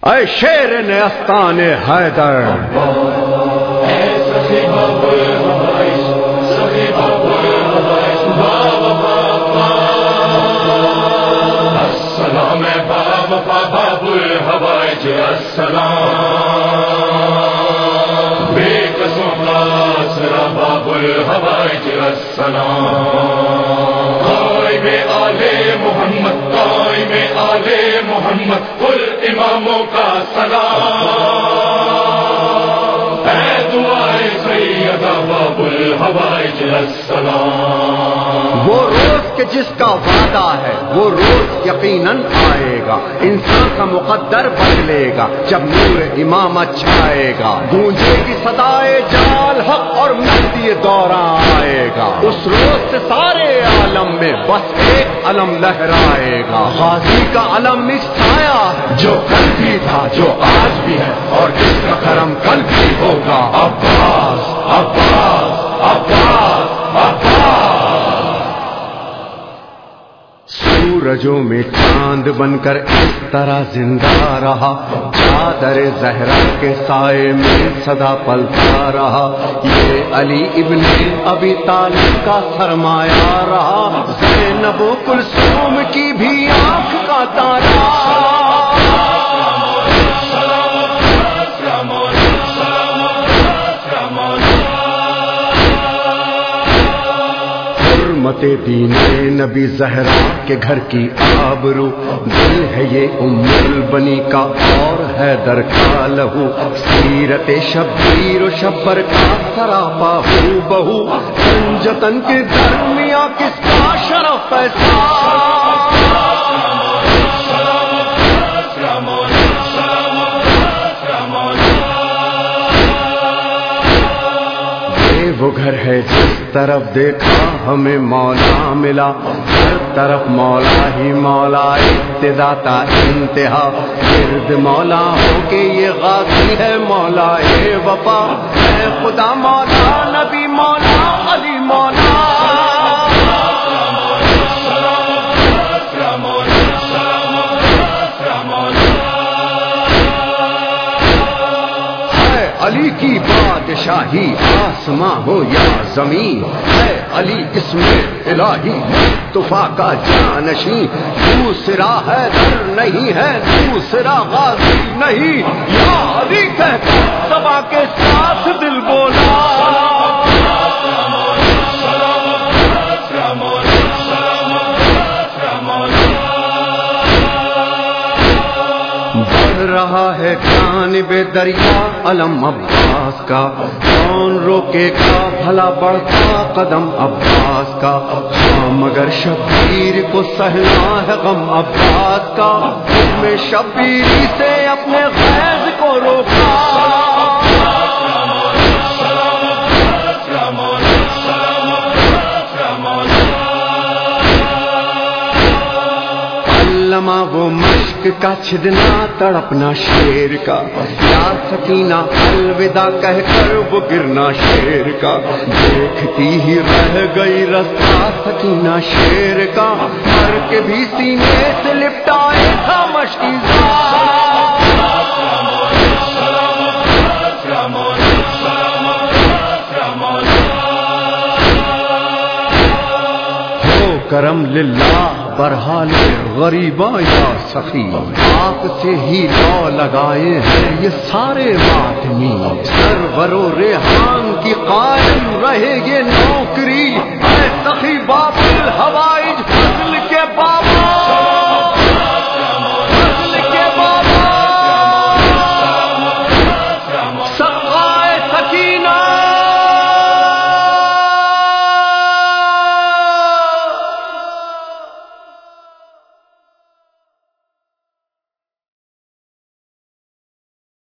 اے شیر نیستان حیدر، السلام باب الحوائج السلام، بے قسم سرا باب الحوائج السلام، قائم آل محمد، قائم آل محمد، کل اماموں کا سلام، اے دعائے سیدہ باب الحوائج السلام۔ وہ روز کہ جس کا وعدہ ہے وہ روز یقیناً آئے گا، انسان کا مقدر بدلے گا جب نور امامت چھائے گا، گونجے گی صدائے جال حق اور مہدی دورہ آئے گا، اس روز سے سارے عالم میں بس ایک علم لہرائے گا، غازی کا علم اس چھایا جو کل بھی تھا، جو آج بھی ہے اور جس کا کرم کل بھی ہوگا، عباس عباس عباس عباس۔ سورجوں میں چاند بن کر اس طرح زندہ رہا، چادر زہرا کے سائے میں صدا پلتا رہا، یہ علی ابن ابی طالب کا سرمایہ رہا، زینب و کلثوم کی بھی آنکھ کا تارا، دین نبی زہرا کے گھر کی آبرو، دل ہے یہ ام البنی کا اور حیدر کا لہو، سیرت شبیر و شبر کا سراپا ہو بہو، سنجتن کے درمیاں کس کا شرف ایسا، وہ گھر ہے جس طرف دیکھا ہمیں مولا ملا، ہر طرف مولا ہی مولا، ابتدا تا انتہا، گرد مولا ہو کے یہ غازی ہے مولا اے وفا، اے خدا مولا نبی مولا علی مولا، علی کی بادشاہی آسماں ہو یا زمین، ہے علی اسم الہی مصطفیٰ کا جانشین، دوسرا حیدر نہیں ہے، دوسرا غازی نہیں، یا علی کہہ کر سبا کے ساتھ دل بولا، رہا ہے جانب دریا علم عباس کا، کون روکے گا بھلا بڑھتا قدم عباس کا، ہاں مگر شبیر کو سہنا ہے غم عباس کا، میں شبیری سے اپنے غیظ کو روکا، وہ مشق کا چھدنا تڑپنا شیر کا، یا سکینہ الوداع کہہ کر وہ گرنا شیر کا، دیکھتی ہی رہ گئی رستہ سکینہ شیر کا، مر کے بھی سینے سے لپٹائے تھا مشکیزہ، کرم للہ برحال غریباں یا سخی، آپ سے ہی لو لگائے ہیں یہ سارے ماتمی، سرور و ریحان کی قائم رہے یہ نوکری، اے سخی باب الہوا